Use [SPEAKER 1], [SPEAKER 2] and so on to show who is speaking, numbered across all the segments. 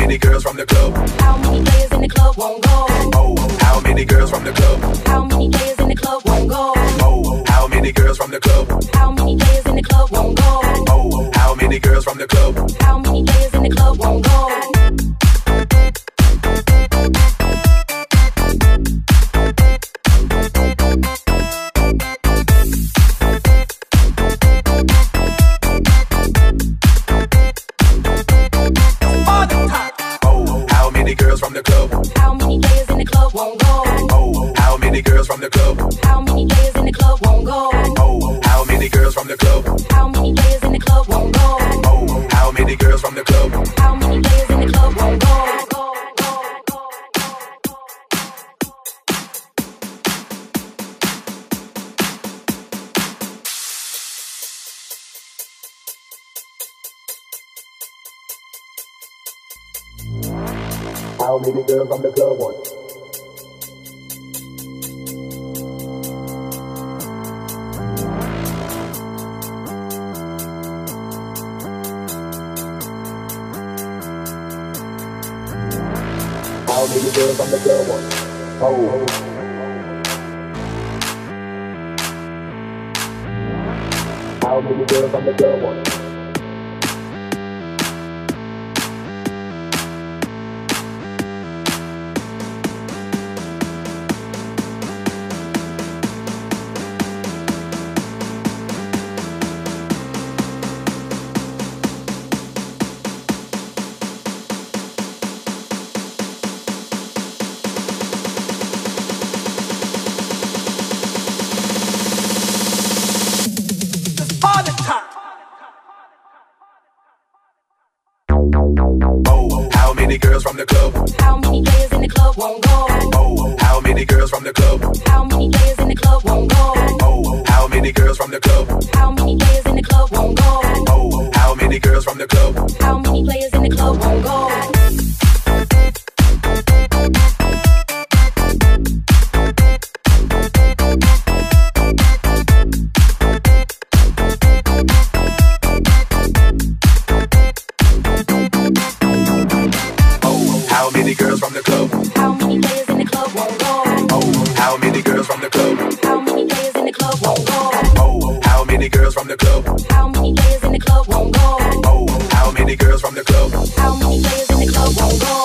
[SPEAKER 1] many girls from the club?
[SPEAKER 2] How many players in the club won't go?
[SPEAKER 1] Oh, how many girls from the club?
[SPEAKER 2] How many players in the club won't go?
[SPEAKER 1] Oh, how many girls from the club?
[SPEAKER 2] How many players in the club won't go?
[SPEAKER 1] Oh, how many girls from the club?
[SPEAKER 2] How many players in the club won't go?
[SPEAKER 1] Girls from the club.
[SPEAKER 2] How many players in the club won't go?
[SPEAKER 1] Oh, how many girls from the club?
[SPEAKER 2] How many players in the club won't go?
[SPEAKER 1] Oh, how many girls from the club?
[SPEAKER 2] How many players in the club won't go?
[SPEAKER 1] Oh, how many girls from the club?
[SPEAKER 2] How many players in the club won't go?
[SPEAKER 1] How many girls from the club want? How many girls from the club want? Oh. How many girls from the club want? How many girls from the club?
[SPEAKER 2] How many players in the club won't go?
[SPEAKER 1] Oh, how many girls from the club?
[SPEAKER 2] How many players in the club won't go?
[SPEAKER 1] Oh, how many girls from the club?
[SPEAKER 2] How many players in the club won't go?
[SPEAKER 1] Oh, how many girls from the club?
[SPEAKER 2] How many players in the club won't go?
[SPEAKER 1] How many girls from the club?
[SPEAKER 2] How many players in the club won't go?
[SPEAKER 1] Oh, how many girls from the club?
[SPEAKER 2] How many players in the club won't go?
[SPEAKER 1] Oh, how many girls from the club?
[SPEAKER 2] How many players in the club won't go?
[SPEAKER 1] Oh, how many girls from the club?
[SPEAKER 2] How many players in the club won't go?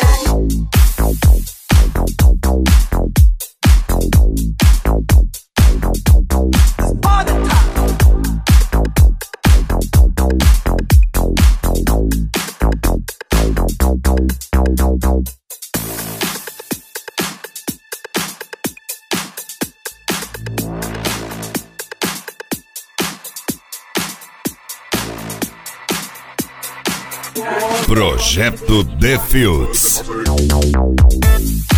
[SPEAKER 3] Projeto The Fields.